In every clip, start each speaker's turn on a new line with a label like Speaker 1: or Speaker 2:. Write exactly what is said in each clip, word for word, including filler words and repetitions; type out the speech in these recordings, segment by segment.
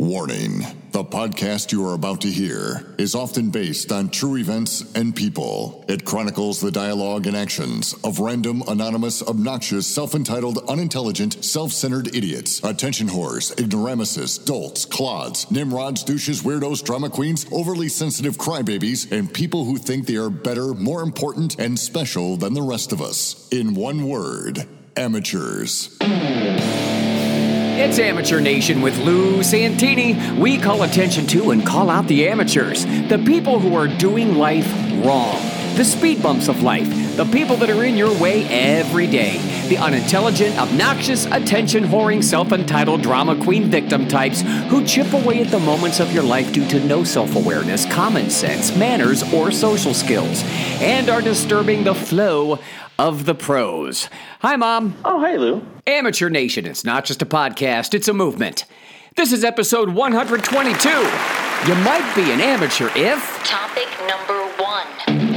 Speaker 1: Warning. The podcast you are about to hear is often based on true events and people. It chronicles the dialogue and actions of random, anonymous, obnoxious, self-entitled, unintelligent, self-centered idiots, attention whores, ignoramuses, dolts, clods, nimrods, douches, weirdos, drama queens, overly sensitive crybabies, and people who think they are better, more important, and special than the rest of us. In one word, amateurs.
Speaker 2: It's Amateur Nation with Lou Santini. We call attention to and call out the amateurs, the people who are doing life wrong, the speed bumps of life, the people that are in your way every day, the unintelligent, obnoxious, attention-whoring, self-entitled drama queen victim types who chip away at the moments of your life due to no self-awareness, common sense, manners, or social skills, and are disturbing the flow of the pros. Hi, Mom.
Speaker 3: Oh, hey, Lou.
Speaker 2: Amateur Nation, it's not just a podcast, it's a movement. This is episode one hundred twenty-two. You might be an amateur if...
Speaker 4: Topic number one.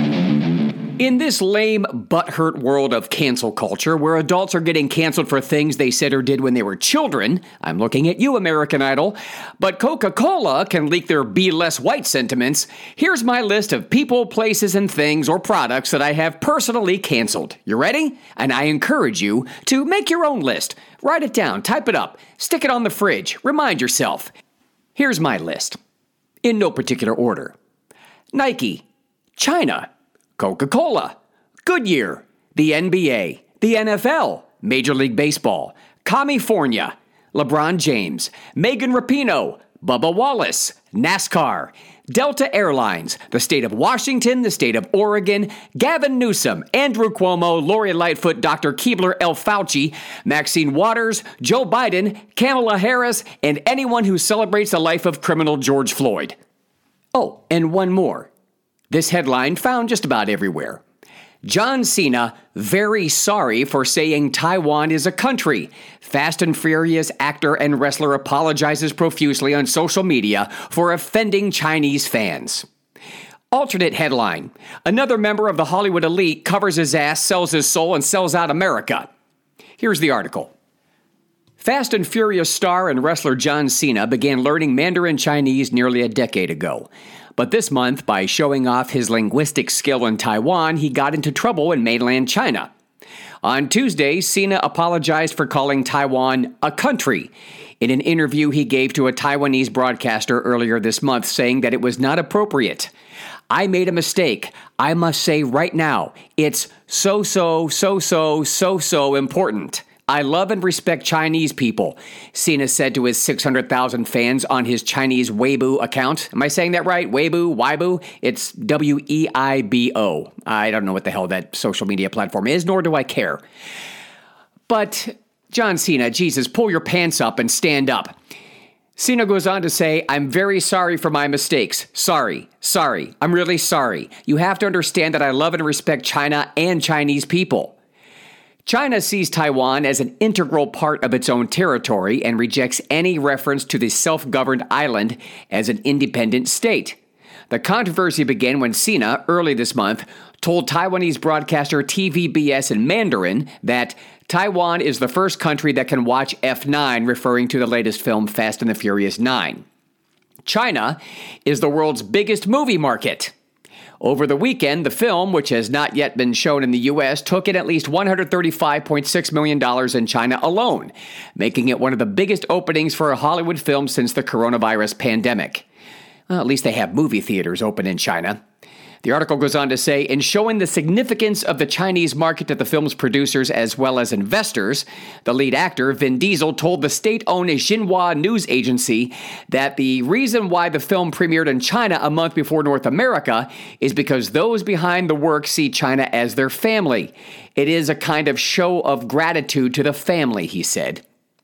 Speaker 2: In this lame, butthurt world of cancel culture, where adults are getting canceled for things they said or did when they were children, I'm looking at you, American Idol, but Coca-Cola can leak their be less white sentiments, here's my list of people, places, and things or products that I have personally canceled. You ready? And I encourage you to make your own list. Write it down, type it up, stick it on the fridge, remind yourself. Here's my list. In no particular order. Nike, China, Coca-Cola, Goodyear, the N B A, the N F L, Major League Baseball, California, LeBron James, Megan Rapinoe, Bubba Wallace, NASCAR, Delta Airlines, the state of Washington, the state of Oregon, Gavin Newsom, Andrew Cuomo, Lori Lightfoot, Doctor Keebler L. Fauci, Maxine Waters, Joe Biden, Kamala Harris, and anyone who celebrates the life of criminal George Floyd. Oh, and one more. This headline found just about everywhere. John Cena, very sorry for saying Taiwan is a country. Fast and Furious actor and wrestler apologizes profusely on social media for offending Chinese fans. Alternate headline. Another member of the Hollywood elite covers his ass, sells his soul, and sells out America. Here's the article. Fast and Furious star and wrestler John Cena began learning Mandarin Chinese nearly a decade ago. But this month, by showing off his linguistic skill in Taiwan, he got into trouble in mainland China. On Tuesday, Cena apologized for calling Taiwan a country in an interview he gave to a Taiwanese broadcaster earlier this month, saying that it was not appropriate. I made a mistake. I must say right now, it's so, so, so, so, so, so important. I love and respect Chinese people, Cena said to his six hundred thousand fans on his Chinese Weibo account. Am I saying that right? Weibo? Weibo? It's W E I B O. I don't know what the hell that social media platform is, nor do I care. But, John Cena, Jesus, pull your pants up and stand up. Cena goes on to say, I'm very sorry for my mistakes. Sorry, sorry, I'm really sorry. You have to understand that I love and respect China and Chinese people. China sees Taiwan as an integral part of its own territory and rejects any reference to the self-governed island as an independent state. The controversy began when Cena, early this month, told Taiwanese broadcaster T V B S in Mandarin that Taiwan is the first country that can watch F nine, referring to the latest film Fast and the Furious nine. China is the world's biggest movie market. Over the weekend, the film, which has not yet been shown in the U S, took in at least one hundred thirty-five point six million dollars in China alone, making it one of the biggest openings for a Hollywood film since the coronavirus pandemic. Well, at least they have movie theaters open in China. The article goes on to say, in showing the significance of the Chinese market to the film's producers as well as investors, the lead actor, Vin Diesel, told the state-owned Xinhua news agency that the reason why the film premiered in China a month before North America is because those behind the work see China as their family. It is a kind of show of gratitude to the family, he said.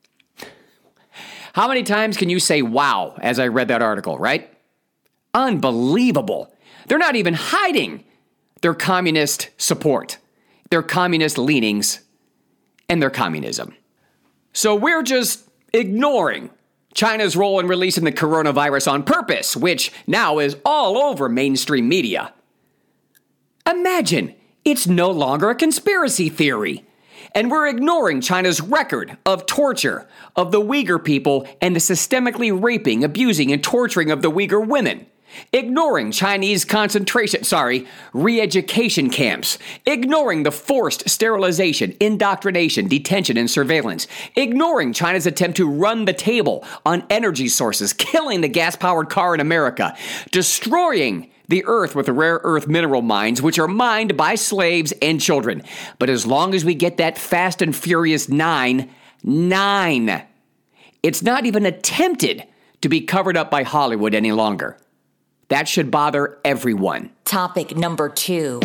Speaker 2: How many times can you say wow as I read that article, right? Unbelievable. They're not even hiding their communist support, their communist leanings, and their communism. So we're just ignoring China's role in releasing the coronavirus on purpose, which now is all over mainstream media. Imagine, it's no longer a conspiracy theory. And we're ignoring China's record of torture of the Uyghur people and the systemically raping, abusing, and torturing of the Uyghur women. Ignoring Chinese concentration, sorry, re-education camps. Ignoring the forced sterilization, indoctrination, detention, and surveillance. Ignoring China's attempt to run the table on energy sources, killing the gas-powered car in America. Destroying the earth with the rare earth mineral mines, which are mined by slaves and children. But as long as we get that Fast and Furious nine, nine, it's not even attempted to be covered up by Hollywood any longer. That should bother everyone.
Speaker 4: Topic number two.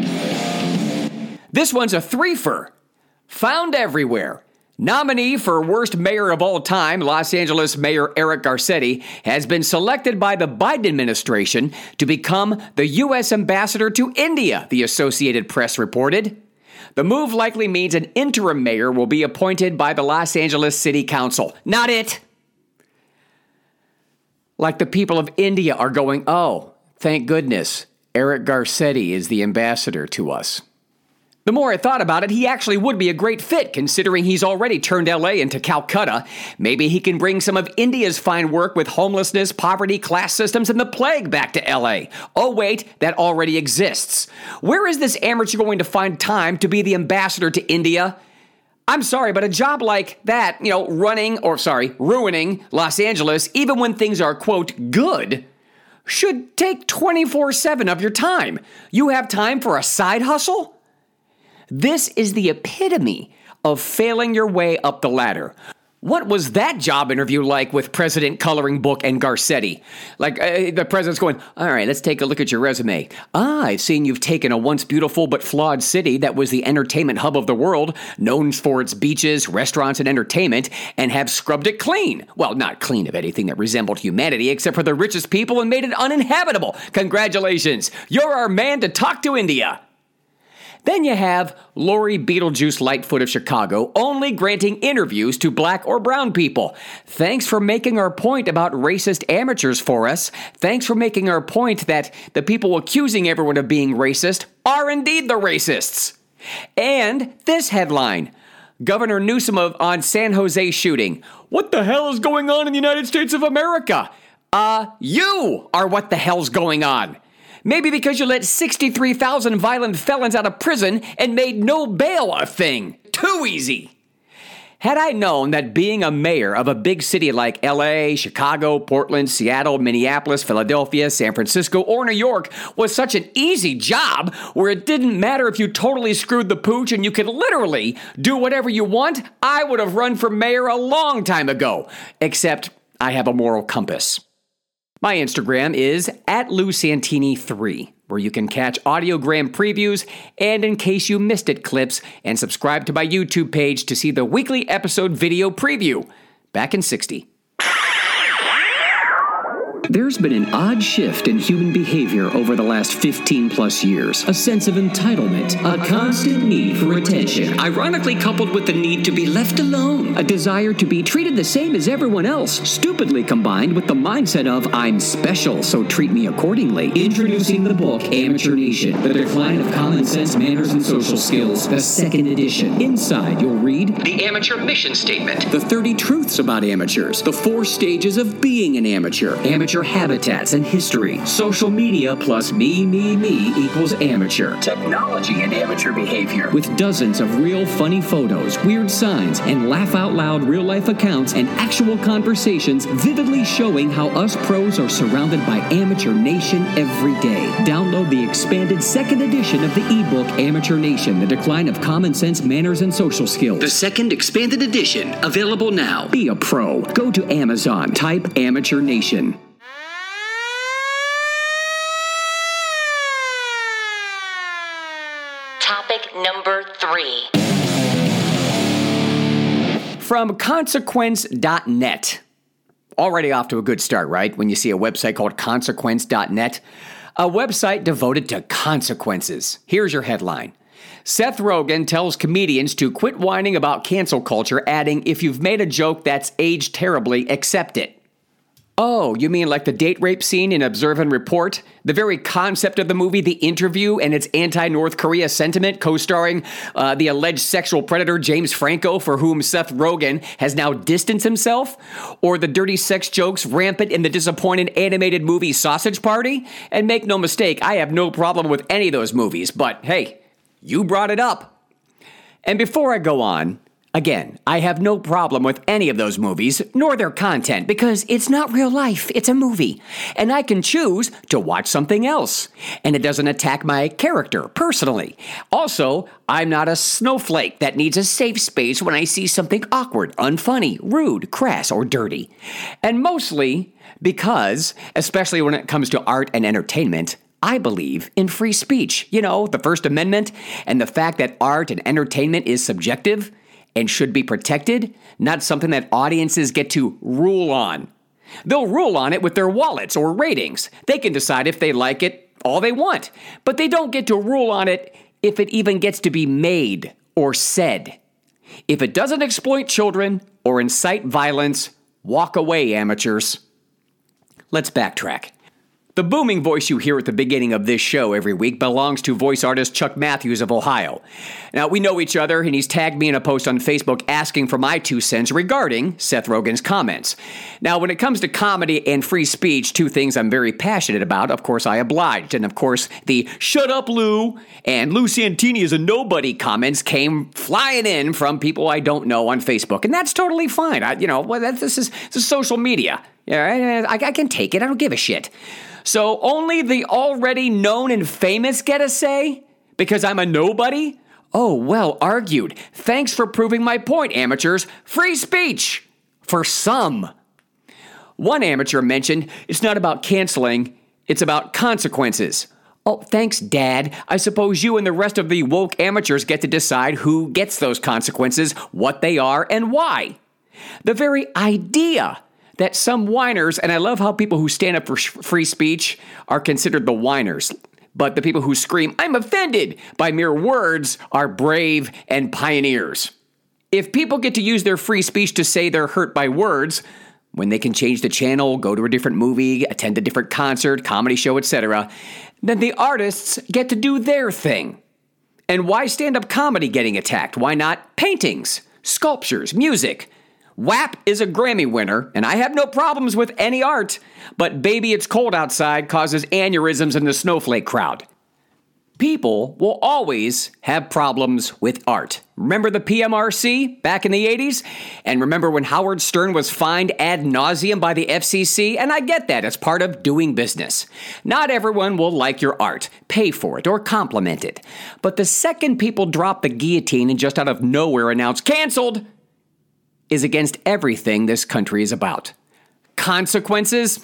Speaker 2: This one's a threefer. Found everywhere. Nominee for worst mayor of all time, Los Angeles Mayor Eric Garcetti, has been selected by the Biden administration to become the U S ambassador to India, the Associated Press reported. The move likely means an interim mayor will be appointed by the Los Angeles City Council. Not it. Like the people of India are going, oh, thank goodness, Eric Garcetti is the ambassador to us. The more I thought about it, he actually would be a great fit, considering he's already turned L A into Calcutta. Maybe he can bring some of India's fine work with homelessness, poverty, class systems, and the plague back to L A. Oh wait, that already exists. Where is this amateur going to find time to be the ambassador to India? I'm sorry, but a job like that, you know, running, or sorry, ruining Los Angeles, even when things are, quote, good, should take twenty-four seven of your time. You have time for a side hustle? This is the epitome of failing your way up the ladder. What was that job interview like with President Coloring Book and Garcetti? Like, uh, the president's going, all right, let's take a look at your resume. Ah, I've seen you've taken a once beautiful but flawed city that was the entertainment hub of the world, known for its beaches, restaurants, and entertainment, and have scrubbed it clean. Well, not clean of anything that resembled humanity, except for the richest people, and made it uninhabitable. Congratulations. You're our man to talk to India. Then you have Lori Beetlejuice Lightfoot of Chicago only granting interviews to black or brown people. Thanks for making our point about racist amateurs for us. Thanks for making our point that the people accusing everyone of being racist are indeed the racists. And this headline, Governor Newsom of, on San Jose shooting. What the hell is going on in the United States of America? Uh, you are what the hell's going on. Maybe because you let sixty-three thousand violent felons out of prison and made no bail a thing. Too easy. Had I known that being a mayor of a big city like L A, Chicago, Portland, Seattle, Minneapolis, Philadelphia, San Francisco, or New York was such an easy job where it didn't matter if you totally screwed the pooch and you could literally do whatever you want, I would have run for mayor a long time ago. Except I have a moral compass. My Instagram is at Lou Santini three, where you can catch audiogram previews and, in case you missed it, clips, and subscribe to my YouTube page to see the weekly episode video preview. Back in sixty. There's been an odd shift in human behavior over the last fifteen plus years. A sense of entitlement, a constant need for attention, ironically coupled with the need to be left alone. A desire to be treated the same as everyone else, stupidly combined with the mindset of, I'm special, so treat me accordingly. Introducing the book, Amateur Nation, The Decline of Common Sense, Manners, and Social Skills, the second edition. Inside, you'll read the Amateur Mission Statement, the thirty Truths About Amateurs, the four stages of being an amateur, amateur habitats and history, social media plus me, me, me equals amateur, technology and amateur behavior, with dozens of real funny photos, weird signs, and laugh out loud real life accounts and actual conversations vividly showing how us pros are surrounded by Amateur Nation every day. Download the expanded second edition of the ebook Amateur Nation, The Decline of Common Sense, Manners, and Social Skills. The second expanded edition, available now. Be a pro. Go to Amazon, type Amateur Nation.
Speaker 4: Topic number three.
Speaker 2: From consequence dot net. Already off to a good start, right? When you see a website called consequence dot net. A website devoted to consequences. Here's your headline. Seth Rogen tells comedians to quit whining about cancel culture, adding, if you've made a joke that's aged terribly, accept it. Oh, you mean like the date rape scene in Observe and Report? The very concept of the movie, The Interview, and its anti-North Korea sentiment, co-starring uh, the alleged sexual predator James Franco, for whom Seth Rogen has now distanced himself? Or the dirty sex jokes rampant in the disappointed animated movie Sausage Party? And make no mistake, I have no problem with any of those movies, but hey, you brought it up. And before I go on, again, I have no problem with any of those movies, nor their content, because it's not real life, it's a movie. And I can choose to watch something else. And it doesn't attack my character, personally. Also, I'm not a snowflake that needs a safe space when I see something awkward, unfunny, rude, crass, or dirty. And mostly because, especially when it comes to art and entertainment, I believe in free speech. You know, the First Amendment, and the fact that art and entertainment is subjective and should be protected, not something that audiences get to rule on. They'll rule on it with their wallets or ratings. They can decide if they like it all they want, but they don't get to rule on it if it even gets to be made or said. If it doesn't exploit children or incite violence, walk away, amateurs. Let's backtrack. The booming voice you hear at the beginning of this show every week belongs to voice artist Chuck Matthews of Ohio. Now, we know each other, and he's tagged me in a post on Facebook asking for my two cents regarding Seth Rogen's comments. Now, when it comes to comedy and free speech, two things I'm very passionate about, of course I obliged. And of course, the "shut up, Lou" and "Lou Santini is a nobody" comments came flying in from people I don't know on Facebook. And that's totally fine. I, you know, well, that's, this, is, this is social media. Yeah, I, I can take it. I don't give a shit. So only the already known and famous get a say? Because I'm a nobody? Oh, well argued. Thanks for proving my point, amateurs. Free speech! For some. One amateur mentioned it's not about canceling, it's about consequences. Oh, thanks, Dad. I suppose you and the rest of the woke amateurs get to decide who gets those consequences, what they are, and why. The very idea that some whiners, and I love how people who stand up for sh- free speech are considered the whiners, but the people who scream, "I'm offended," by mere words are brave and pioneers. If people get to use their free speech to say they're hurt by words, when they can change the channel, go to a different movie, attend a different concert, comedy show, et cetera, then the artists get to do their thing. And why stand-up comedy getting attacked? Why not paintings, sculptures, music? W A P is a Grammy winner, and I have no problems with any art, but Baby It's Cold Outside causes aneurysms in the snowflake crowd. People will always have problems with art. Remember the P M R C back in the eighties? And remember when Howard Stern was fined ad nauseum by the F C C? And I get that, it's part of doing business. Not everyone will like your art, pay for it, or compliment it. But the second people drop the guillotine and just out of nowhere announce, "Canceled," is against everything this country is about. Consequences?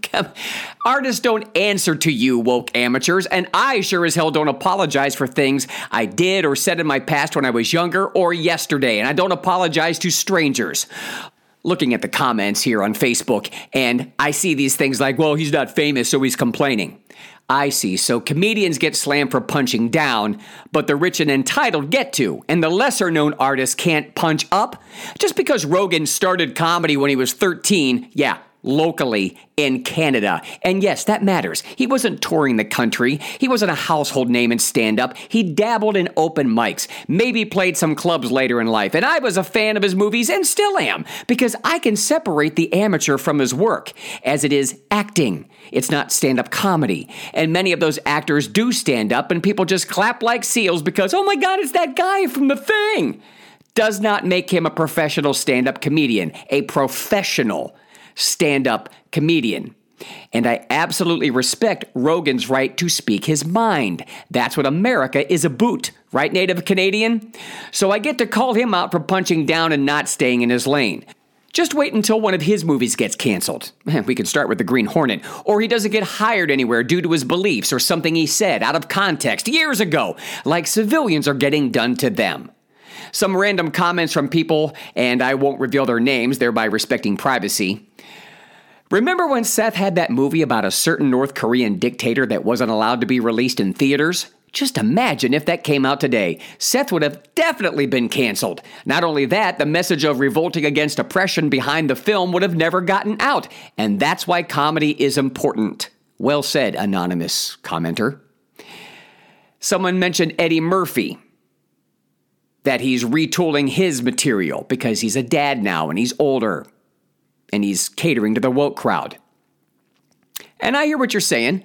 Speaker 2: Artists don't answer to you, woke amateurs, and I sure as hell don't apologize for things I did or said in my past when I was younger or yesterday, and I don't apologize to strangers. Looking at the comments here on Facebook, and I see these things like, well, he's not famous, so he's complaining. I see, so comedians get slammed for punching down, but the rich and entitled get to, and the lesser-known artists can't punch up? Just because Rogen started comedy when he was thirteen, yeah, locally in Canada. And yes, that matters. He wasn't touring the country. He wasn't a household name in stand-up. He dabbled in open mics, maybe played some clubs later in life. And I was a fan of his movies and still am, because I can separate the amateur from his work, as it is acting. It's not stand-up comedy. And many of those actors do stand up and people just clap like seals because, oh my God, it's that guy from The Thing. Does not make him a professional stand-up comedian, a professional stand-up comedian. And I absolutely respect Rogen's right to speak his mind. That's what America is about, right, Native Canadian? So I get to call him out for punching down and not staying in his lane. Just wait until one of his movies gets canceled. We can start with The Green Hornet. Or he doesn't get hired anywhere due to his beliefs or something he said out of context years ago, like civilians are getting done to them. Some random comments from people, and I won't reveal their names, thereby respecting privacy. Remember when Seth had that movie about a certain North Korean dictator that wasn't allowed to be released in theaters? Just imagine if that came out today. Seth would have definitely been canceled. Not only that, the message of revolting against oppression behind the film would have never gotten out. And that's why comedy is important. Well said, anonymous commenter. Someone mentioned Eddie Murphy, that he's retooling his material because he's a dad now and he's older and he's catering to the woke crowd. And I hear what you're saying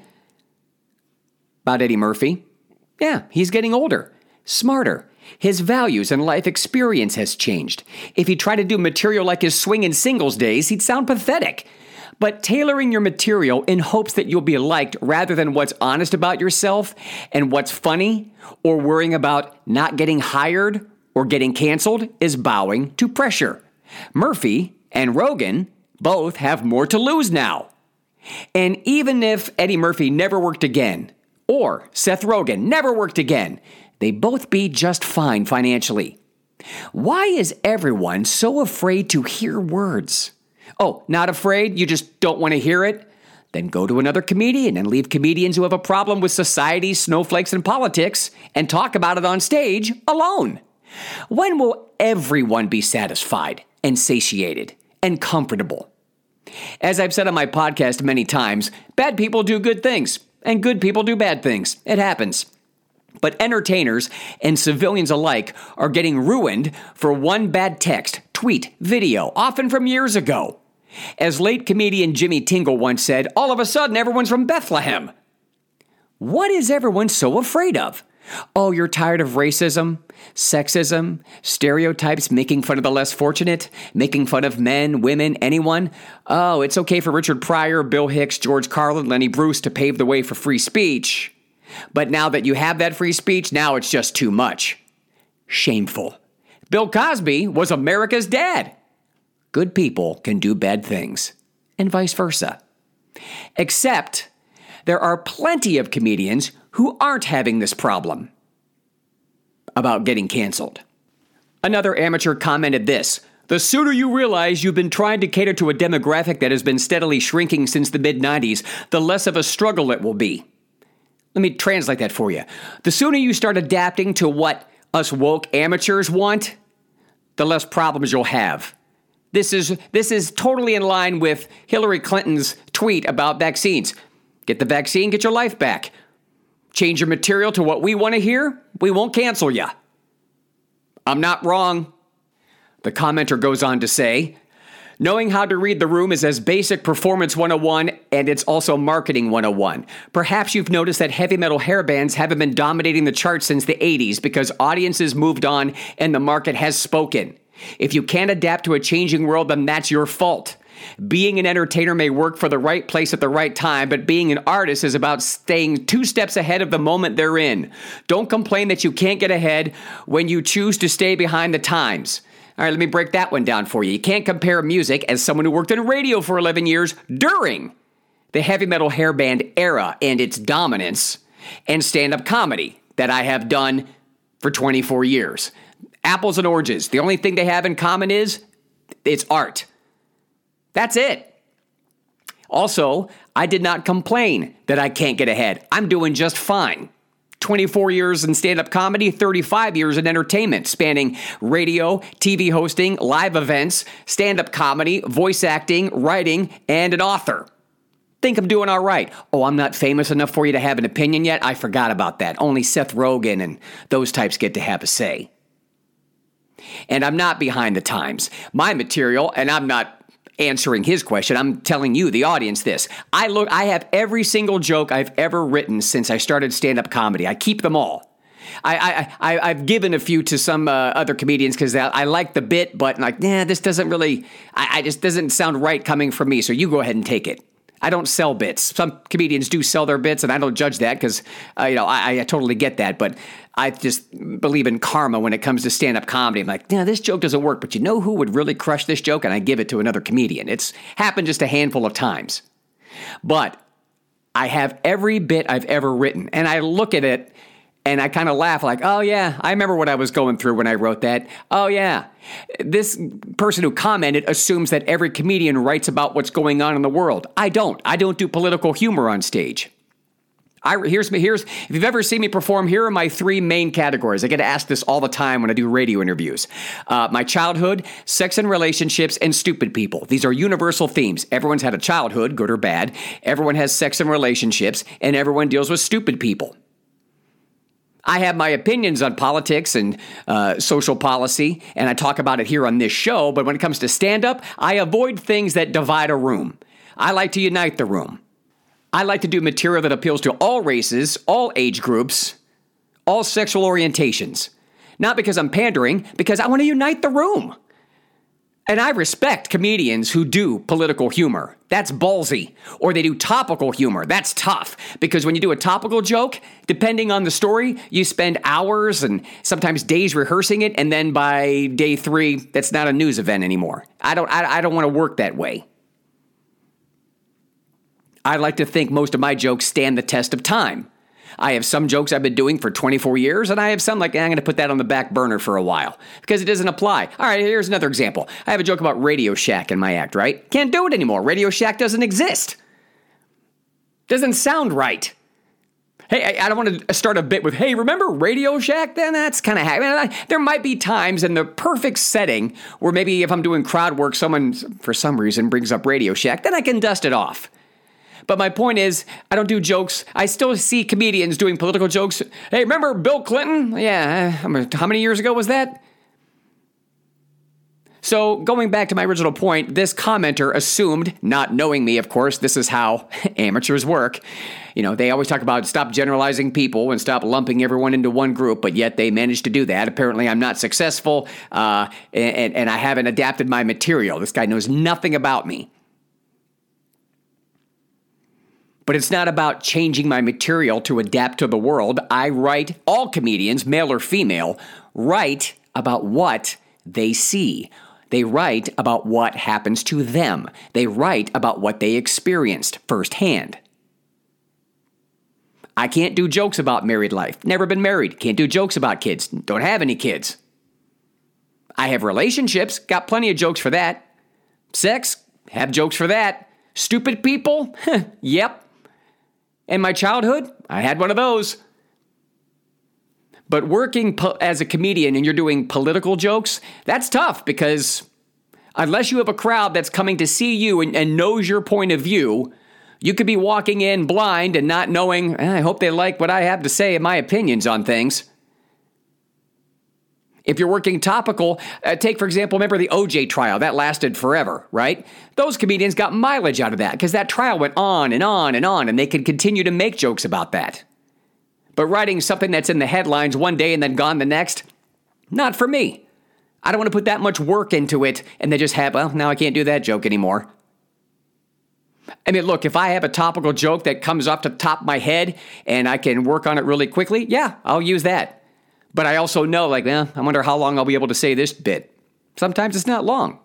Speaker 2: about Eddie Murphy. Yeah, he's getting older, smarter. His values and life experience has changed. If he tried to do material like his swinging singles days, he'd sound pathetic. But tailoring your material in hopes that you'll be liked rather than what's honest about yourself and what's funny or worrying about not getting hired or getting canceled is bowing to pressure. Murphy and Rogan both have more to lose now. And even if Eddie Murphy never worked again, or Seth Rogen never worked again, they'd both be just fine financially. Why is everyone so afraid to hear words? Oh, not afraid? You just don't want to hear it? Then go to another comedian and leave comedians who have a problem with society, snowflakes, and politics and talk about it on stage alone. When will everyone be satisfied and satiated and comfortable? As I've said on my podcast many times, bad people do good things. And good people do bad things. It happens. But entertainers and civilians alike are getting ruined for one bad text, tweet, video, often from years ago. As late comedian Jimmy Tingle once said, all of a sudden everyone's from Bethlehem. What is everyone so afraid of? Oh, you're tired of racism, sexism, stereotypes, making fun of the less fortunate, making fun of men, women, anyone? Oh, it's okay for Richard Pryor, Bill Hicks, George Carlin, Lenny Bruce to pave the way for free speech. But now that you have that free speech, now it's just too much. Shameful. Bill Cosby was America's dad. Good people can do bad things, and vice versa. Except there are plenty of comedians who aren't having this problem about getting canceled. Another amateur commented this: the sooner you realize you've been trying to cater to a demographic that has been steadily shrinking since the mid nineties, the less of a struggle it will be. Let me translate that for you. The sooner you start adapting to what us woke amateurs want, the less problems you'll have. This is, this is totally in line with Hillary Clinton's tweet about vaccines. Get the vaccine, get your life back. Change your material to what we want to hear, we won't cancel you. I'm not wrong. The commenter goes on to say, knowing how to read the room is as basic performance one oh one, and it's also marketing one oh one. Perhaps you've noticed that heavy metal hair bands haven't been dominating the charts since the eighties because audiences moved on and the market has spoken. If you can't adapt to a changing world, then that's your fault. Being an entertainer may work for the right place at the right time, but being an artist is about staying two steps ahead of the moment they're in. Don't complain that you can't get ahead when you choose to stay behind the times. All right, let me break that one down for you. You can't compare music, as someone who worked in radio for eleven years, during the heavy metal hair band era and its dominance, and stand-up comedy that I have done for twenty-four years. Apples and oranges. The only thing they have in common is it's art. That's it. Also, I did not complain that I can't get ahead. I'm doing just fine. twenty-four years in stand-up comedy, thirty-five years in entertainment, spanning radio, T V hosting, live events, stand-up comedy, voice acting, writing, and an author. Think I'm doing all right. Oh, I'm not famous enough for you to have an opinion yet? I forgot about that. Only Seth Rogen and those types get to have a say. And I'm not behind the times. My material, and I'm not answering his question, I'm telling you, the audience, this. I look. I have every single joke I've ever written since I started stand-up comedy. I keep them all. I, I, I, I've given a few to some uh, other comedians because I like the bit, but like, nah, this doesn't really, I, I just doesn't sound right coming from me, so you go ahead and take it. I don't sell bits. Some comedians do sell their bits, and I don't judge that because, uh, you know, I, I totally get that. But I just believe in karma when it comes to stand-up comedy. I'm like, yeah, this joke doesn't work, but you know who would really crush this joke? And I give it to another comedian. It's happened just a handful of times. But I have every bit I've ever written, and I look at it, and I kind of laugh like, oh, yeah, I remember what I was going through when I wrote that. Oh, yeah. This person who commented assumes that every comedian writes about what's going on in the world. I don't. I don't do political humor on stage. I, here's me. Here's if you've ever seen me perform, here are my three main categories. I get asked this all the time when I do radio interviews. Uh, my childhood, sex and relationships, and stupid people. These are universal themes. Everyone's had a childhood, good or bad. Everyone has sex and relationships, and everyone deals with stupid people. I have my opinions on politics and uh, social policy, and I talk about it here on this show. But when it comes to stand-up, I avoid things that divide a room. I like to unite the room. I like to do material that appeals to all races, all age groups, all sexual orientations. Not because I'm pandering, because I want to unite the room. And I respect comedians who do political humor. That's ballsy. Or they do topical humor. That's tough. Because when you do a topical joke, depending on the story, you spend hours and sometimes days rehearsing it, and then by day three, that's not a news event anymore. I don't, I, I don't want to work that way. I like to think most of my jokes stand the test of time. I have some jokes I've been doing for twenty-four years, and I have some like, eh, I'm going to put that on the back burner for a while because it doesn't apply. All right, here's another example. I have a joke about Radio Shack in my act, right? Can't do it anymore. Radio Shack doesn't exist. Doesn't sound right. Hey, I, I don't want to start a bit with, hey, remember Radio Shack? Then that's kind of, I mean, there might be times in the perfect setting where maybe if I'm doing crowd work, someone for some reason brings up Radio Shack, then I can dust it off. But my point is, I don't do jokes. I still see comedians doing political jokes. Hey, remember Bill Clinton? Yeah, how many years ago was that? So going back to my original point, this commenter assumed, not knowing me, of course, this is how amateurs work. You know, they always talk about stop generalizing people and stop lumping everyone into one group, but yet they managed to do that. Apparently, I'm not successful, uh, and, and I haven't adapted my material. This guy knows nothing about me. But it's not about changing my material to adapt to the world. I write, all comedians, male or female, write about what they see. They write about what happens to them. They write about what they experienced firsthand. I can't do jokes about married life. Never been married. Can't do jokes about kids. Don't have any kids. I have relationships. Got plenty of jokes for that. Sex. Have jokes for that. Stupid people. Yep. And my childhood, I had one of those. But working po- as a comedian and you're doing political jokes, that's tough because unless you have a crowd that's coming to see you and, and knows your point of view, you could be walking in blind and not knowing, eh, I hope they like what I have to say and my opinions on things. If you're working topical, uh, take, for example, remember the O J trial. That lasted forever, right? Those comedians got mileage out of that because that trial went on and on and on, and they could continue to make jokes about that. But writing something that's in the headlines one day and then gone the next, not for me. I don't want to put that much work into it and then just have, well, now I can't do that joke anymore. I mean, look, if I have a topical joke that comes off the top of my head and I can work on it really quickly, yeah, I'll use that. But I also know, like, eh, I wonder how long I'll be able to say this bit. Sometimes it's not long.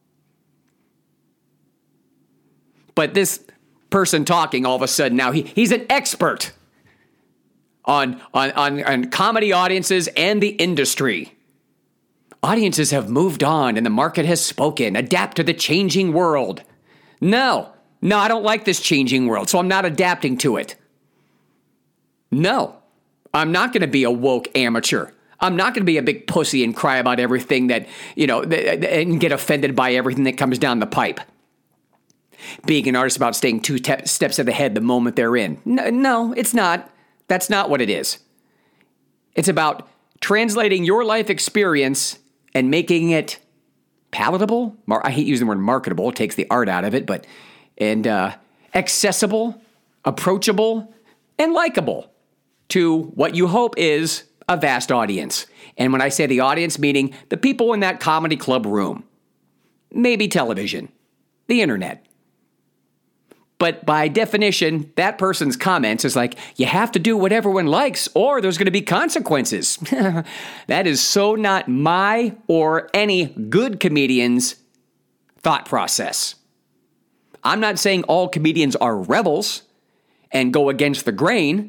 Speaker 2: But this person talking all of a sudden now, he, he's an expert on, on, on, on comedy audiences and the industry. Audiences have moved on and the market has spoken. Adapt to the changing world. No, no, I don't like this changing world, so I'm not adapting to it. No. I'm not going to be a woke amateur. I'm not going to be a big pussy and cry about everything that, you know, and get offended by everything that comes down the pipe. Being an artist about staying two te- steps ahead the moment they're in. No, no, it's not. That's not what it is. It's about translating your life experience and making it palatable. Mar- I hate using the word marketable. It takes the art out of it, but, and uh, accessible, approachable, and likable to what you hope is a vast audience. And when I say the audience, meaning the people in that comedy club room, maybe television, the internet. But by definition, that person's comments is like, you have to do what everyone likes or there's going to be consequences. That is so not my or any good comedian's thought process. I'm not saying all comedians are rebels and go against the grain.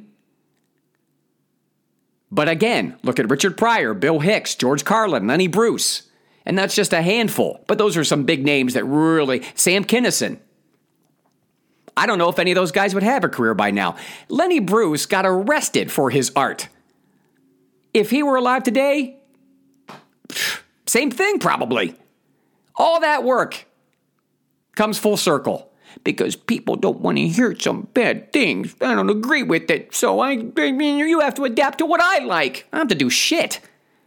Speaker 2: But again, look at Richard Pryor, Bill Hicks, George Carlin, Lenny Bruce. And that's just a handful. But those are some big names that really, Sam Kinison. I don't know if any of those guys would have a career by now. Lenny Bruce got arrested for his art. If he were alive today, same thing probably. All that work comes full circle because people don't want to hear some bad things. I don't agree with it, so I, I mean, you have to adapt to what I like. I don't have to do shit.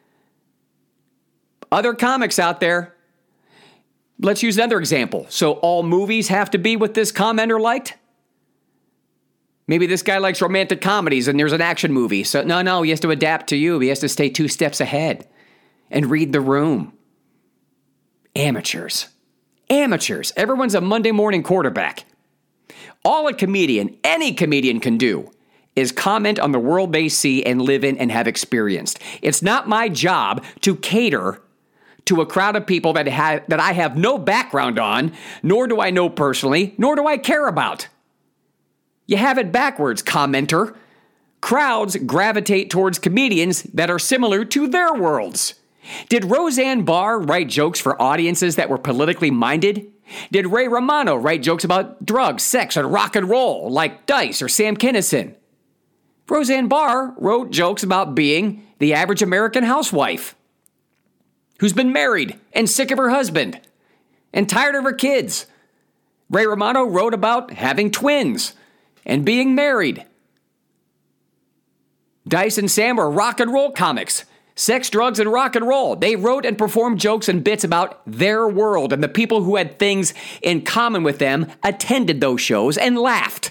Speaker 2: Other comics out there. Let's use another example. So all movies have to be what this commenter liked? Maybe this guy likes romantic comedies and there's an action movie. So no, no, he has to adapt to you. He has to stay two steps ahead and read the room. Amateurs. Amateurs. Everyone's a Monday morning quarterback. All a comedian, any comedian can do is comment on the world they see and live in and have experienced. It's not my job to cater to a crowd of people that have, that I have no background on, nor do I know personally, nor do I care about. You have it backwards, commenter. Crowds gravitate towards comedians that are similar to their worlds. Did Roseanne Barr write jokes for audiences that were politically minded? Did Ray Romano write jokes about drugs, sex, and rock and roll like Dice or Sam Kinison? Roseanne Barr wrote jokes about being the average American housewife who's been married and sick of her husband and tired of her kids. Ray Romano wrote about having twins and being married. Dice and Sam were rock and roll comics. Sex, drugs, and rock and roll. They wrote and performed jokes and bits about their world, and the people who had things in common with them attended those shows and laughed.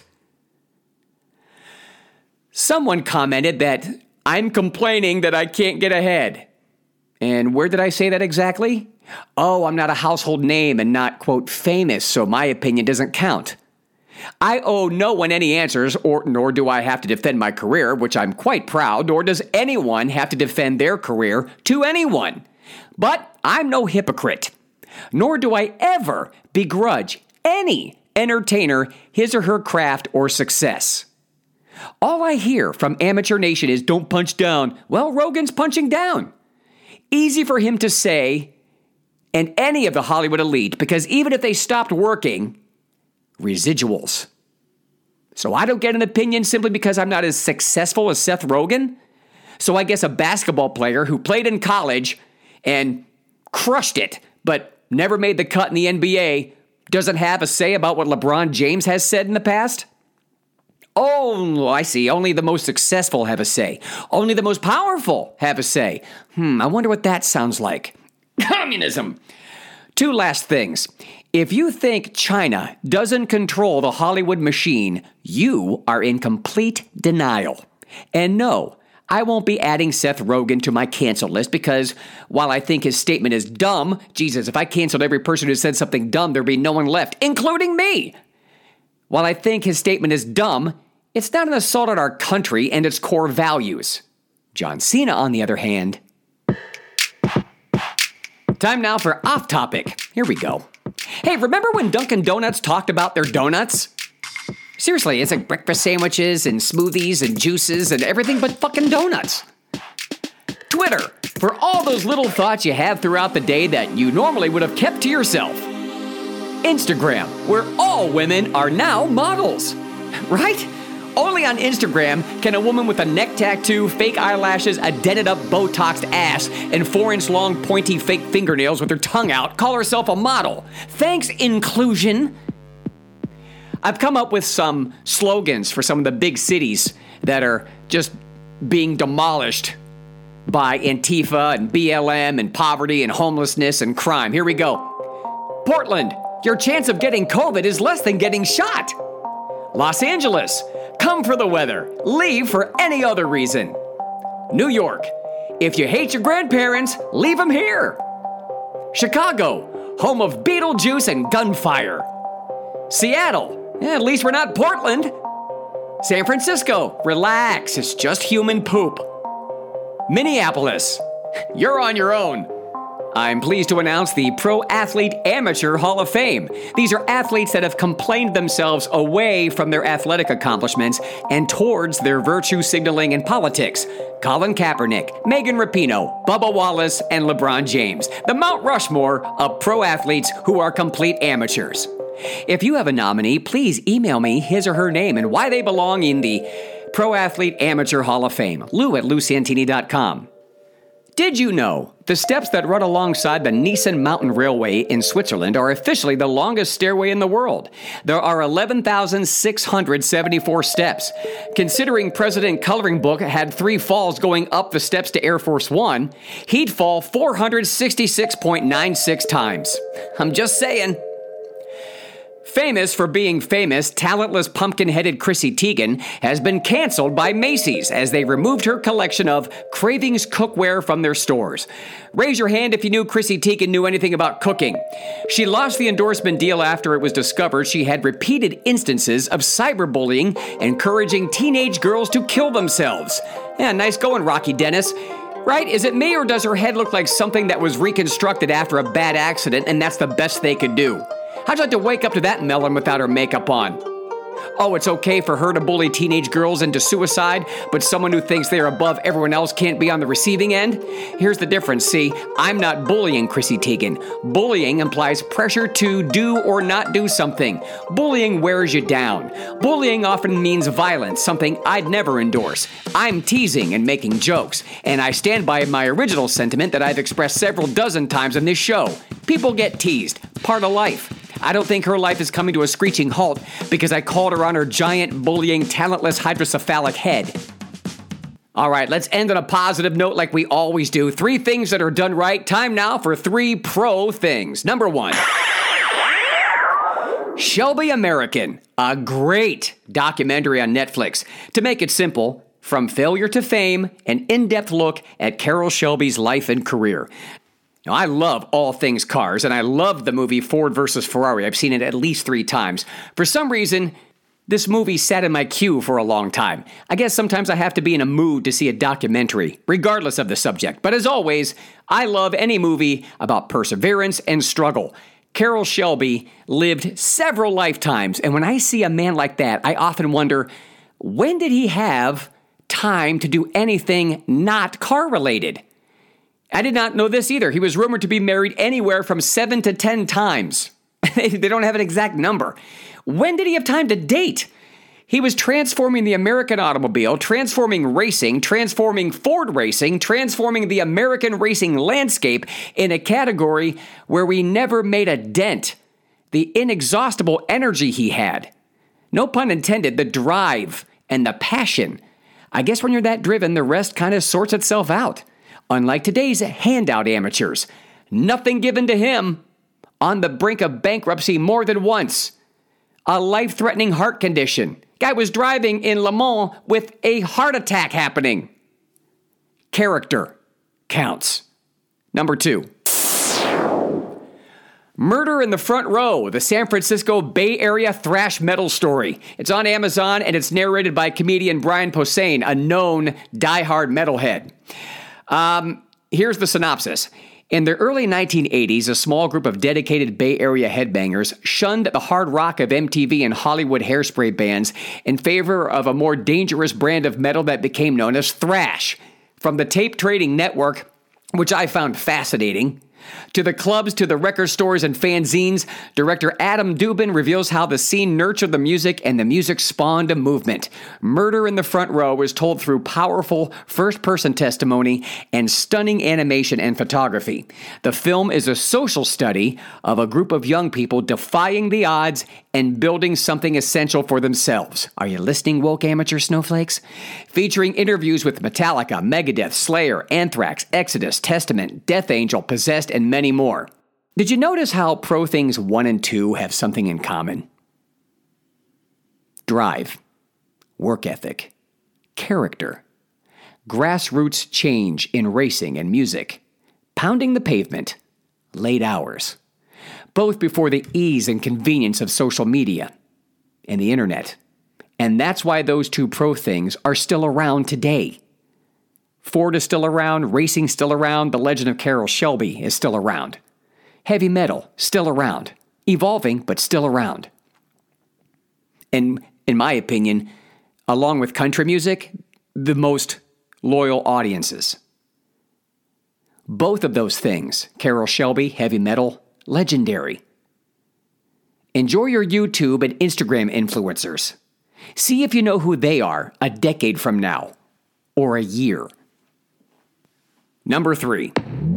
Speaker 2: Someone commented that I'm complaining that I can't get ahead. And where did I say that exactly? Oh, I'm not a household name and not, quote, famous, so my opinion doesn't count. I owe no one any answers, or nor do I have to defend my career, which I'm quite proud, nor does anyone have to defend their career to anyone. But I'm no hypocrite, nor do I ever begrudge any entertainer his or her craft or success. All I hear from Amateur Nation is don't punch down. Well, Rogan's punching down. Easy for him to say, and any of the Hollywood elite, because even if they stopped working, residuals. So I don't get an opinion simply because I'm not as successful as Seth Rogen. So I guess a basketball player who played in college and crushed it, but never made the cut in the N B A, doesn't have a say about what LeBron James has said in the past? Oh, I see. Only the most successful have a say. Only the most powerful have a say. Hmm, I wonder what that sounds like. Communism. Two last things. If you think China doesn't control the Hollywood machine, you are in complete denial. And no, I won't be adding Seth Rogen to my cancel list because while I think his statement is dumb, Jesus, if I canceled every person who said something dumb, there'd be no one left, including me. While I think his statement is dumb, it's not an assault on our country and its core values. John Cena, on the other hand. Time now for Off Topic. Here we go. Hey, remember when Dunkin' Donuts talked about their donuts? Seriously, it's like breakfast sandwiches and smoothies and juices and everything but fucking donuts. Twitter, for all those little thoughts you have throughout the day that you normally would have kept to yourself. Instagram, where all women are now models. Right? Only on Instagram can a woman with a neck tattoo, fake eyelashes, a dented up Botoxed ass, and four-inch long pointy fake fingernails with her tongue out call herself a model. Thanks, inclusion. I've come up with some slogans for some of the big cities that are just being demolished by Antifa and B L M and poverty and homelessness and crime. Here we go. Portland, your chance of getting COVID is less than getting shot. Los Angeles, come for the weather, leave for any other reason. New York, if you hate your grandparents, leave them here. Chicago, home of Beetlejuice and gunfire. Seattle, eh, at least we're not Portland. San Francisco, relax, it's just human poop. Minneapolis, you're on your own. I'm pleased to announce the Pro Athlete Amateur Hall of Fame. These are athletes that have complained themselves away from their athletic accomplishments and towards their virtue signaling and politics. Colin Kaepernick, Megan Rapinoe, Bubba Wallace, and LeBron James. The Mount Rushmore of pro athletes who are complete amateurs. If you have a nominee, please email me his or her name and why they belong in the Pro Athlete Amateur Hall of Fame. Lou at lou santini dot com. Did you know the steps that run alongside the Nissen Mountain Railway in Switzerland are officially the longest stairway in the world? There are eleven thousand six hundred seventy-four steps. Considering President Coloring Book had three falls going up the steps to Air Force One, he'd fall four hundred sixty-six point nine six times. I'm just saying. Famous for being famous, talentless pumpkin-headed Chrissy Teigen has been canceled by Macy's as they removed her collection of Cravings cookware from their stores. Raise your hand if you knew Chrissy Teigen knew anything about cooking. She lost the endorsement deal after it was discovered she had repeated instances of cyberbullying, encouraging teenage girls to kill themselves. Yeah, nice going, Rocky Dennis. Right? Is it me, or does her head look like something that was reconstructed after a bad accident and that's the best they could do? How'd you like to wake up to that melon without her makeup on? Oh, it's okay for her to bully teenage girls into suicide, but someone who thinks they're above everyone else can't be on the receiving end? Here's the difference, see? I'm not bullying Chrissy Teigen. Bullying implies pressure to do or not do something. Bullying wears you down. Bullying often means violence, something I'd never endorse. I'm teasing and making jokes, and I stand by my original sentiment that I've expressed several dozen times on this show. People get teased. Part of life. I don't think her life is coming to a screeching halt because I called her on her giant, bullying, talentless hydrocephalic head. All right, let's end on a positive note like we always do. Three things that are done right. Time now for three pro things. Number one, Shelby American, a great documentary on Netflix. To make it simple, from failure to fame, an in-depth look at Carroll Shelby's life and career. Now, I love all things cars, and I love the movie Ford versus Ferrari. I've seen it at least three times. For some reason, this movie sat in my queue for a long time. I guess sometimes I have to be in a mood to see a documentary, regardless of the subject. But as always, I love any movie about perseverance and struggle. Carroll Shelby lived several lifetimes, and when I see a man like that, I often wonder, when did he have time to do anything not car-related? I did not know this either. He was rumored to be married anywhere from seven to ten times. They don't have an exact number. When did he have time to date? He was transforming the American automobile, transforming racing, transforming Ford racing, transforming the American racing landscape in a category where we never made a dent. The inexhaustible energy he had. No pun intended, the drive and the passion. I guess when you're that driven, the rest kind of sorts itself out. Unlike today's handout amateurs, nothing given to him. On the brink of bankruptcy more than once. A life-threatening heart condition. Guy was driving in Le Mans with a heart attack happening. Character counts. Number two. Murder in the Front Row, the San Francisco Bay Area thrash metal story. It's on Amazon, and it's narrated by comedian Brian Posehn, a known diehard metalhead. Um, here's the synopsis. In the early nineteen eighties, a small group of dedicated Bay Area headbangers shunned the hard rock of M T V and Hollywood hairspray bands in favor of a more dangerous brand of metal that became known as thrash. From the tape trading network, which I found fascinating, to the clubs, to the record stores and fanzines, director Adam Dubin reveals how the scene nurtured the music and the music spawned a movement. Murder in the Front Row is told through powerful first-person testimony and stunning animation and photography. The film is a social study of a group of young people defying the odds and building something essential for themselves. Are you listening, woke amateur snowflakes? Featuring interviews with Metallica, Megadeth, Slayer, Anthrax, Exodus, Testament, Death Angel, Possessed, and many more. Did you notice how Pro Things one and two have something in common? Drive, work ethic, character, grassroots change in racing and music, pounding the pavement, late hours, both before the ease and convenience of social media and the internet. And that's why those two pro things are still around today. Ford is still around, racing still around, the legend of Carroll Shelby is still around. Heavy metal, still around. Evolving, but still around. And in my opinion, along with country music, the most loyal audiences. Both of those things, Carroll Shelby, heavy metal, legendary. Enjoy your YouTube and Instagram influencers. See if you know who they are a decade from now, or a year. Number three.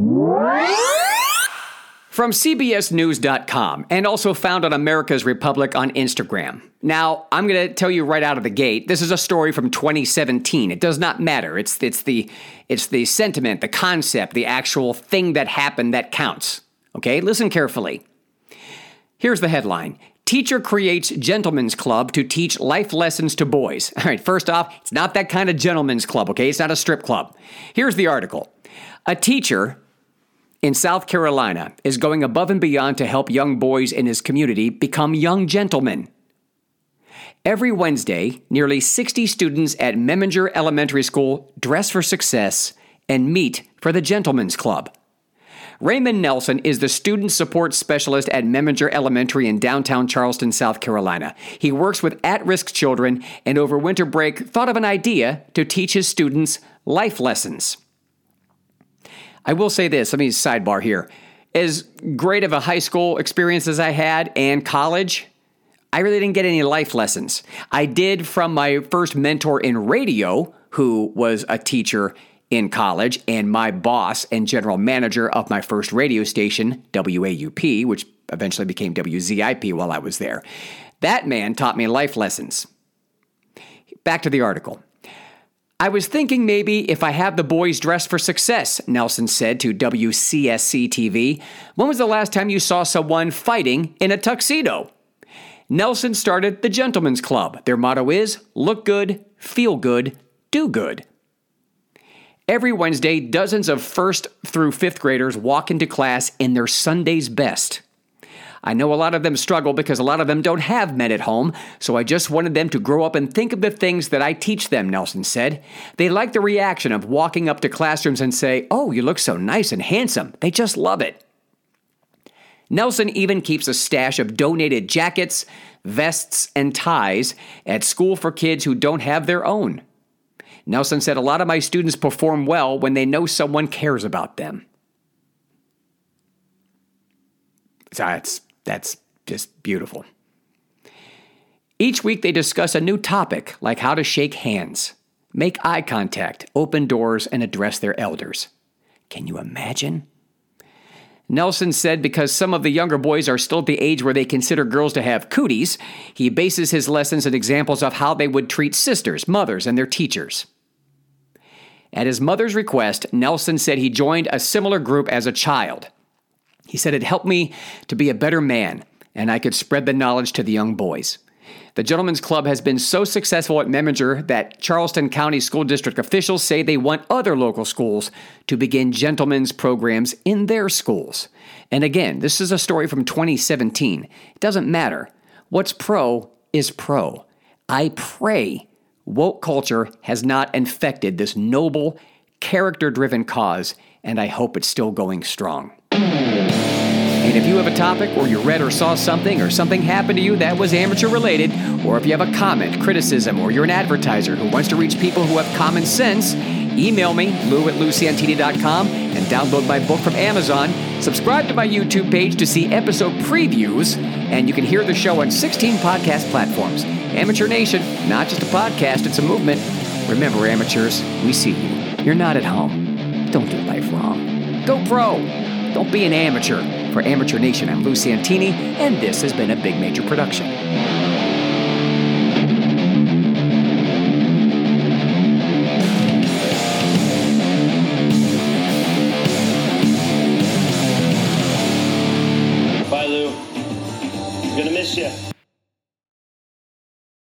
Speaker 2: From C B S News dot com, and also found on America's Republic on Instagram. Now, I'm going to tell you right out of the gate, this is a story from twenty seventeen. It does not matter. It's it's the it's the sentiment, the concept, the actual thing that happened that counts. Okay, listen carefully. Here's the headline. Teacher creates gentleman's club to teach life lessons to boys. All right, first off, it's not that kind of gentleman's club, okay? It's not a strip club. Here's the article. A teacher in South Carolina is going above and beyond to help young boys in his community become young gentlemen. Every Wednesday, nearly sixty students at Memminger Elementary School dress for success and meet for the Gentlemen's Club. Raymond Nelson is the student support specialist at Memminger Elementary in downtown Charleston, South Carolina. He works with at-risk children and over winter break thought of an idea to teach his students life lessons. I will say this, let me sidebar here. As great of a high school experience as I had and college, I really didn't get any life lessons. I did from my first mentor in radio, who was a teacher in college and my boss and general manager of my first radio station, W A U P, which eventually became W Z I P while I was there. That man taught me life lessons. Back to the article. I was thinking maybe if I have the boys dressed for success, Nelson said to W C S C T V. When was the last time you saw someone fighting in a tuxedo? Nelson started the Gentlemen's Club. Their motto is, look good, feel good, do good. Every Wednesday, dozens of first through fifth graders walk into class in their Sunday's best. I know a lot of them struggle because a lot of them don't have men at home, so I just wanted them to grow up and think of the things that I teach them, Nelson said. They like the reaction of walking up to classrooms and say, oh, you look so nice and handsome. They just love it. Nelson even keeps a stash of donated jackets, vests, and ties at school for kids who don't have their own. Nelson said a lot of my students perform well when they know someone cares about them. That's, that's just beautiful. Each week they discuss a new topic, like how to shake hands, make eye contact, open doors, and address their elders. Can you imagine? Nelson said because some of the younger boys are still at the age where they consider girls to have cooties, he bases his lessons on examples of how they would treat sisters, mothers, and their teachers. At his mother's request, Nelson said he joined a similar group as a child. He said it helped me to be a better man, and I could spread the knowledge to the young boys. The Gentlemen's Club has been so successful at Memminger that Charleston County School District officials say they want other local schools to begin gentlemen's programs in their schools. And again, this is a story from twenty seventeen. It doesn't matter. What's pro is pro. I pray woke culture has not infected this noble, character-driven cause, and I hope it's still going strong. And if you have a topic or you read or saw something or something happened to you that was amateur related, or if you have a comment, criticism, or you're an advertiser who wants to reach people who have common sense, email me, lou at lou santini dot com, and download my book from Amazon. Subscribe to my YouTube page to see episode previews, and you can hear the show on sixteen podcast platforms. Amateur Nation, not just a podcast, it's a movement. Remember, amateurs, we see you. You're not at home. Don't do life wrong. Go pro. Don't be an amateur. For Amateur Nation, I'm Lou Santini, and this has been a Big Major production.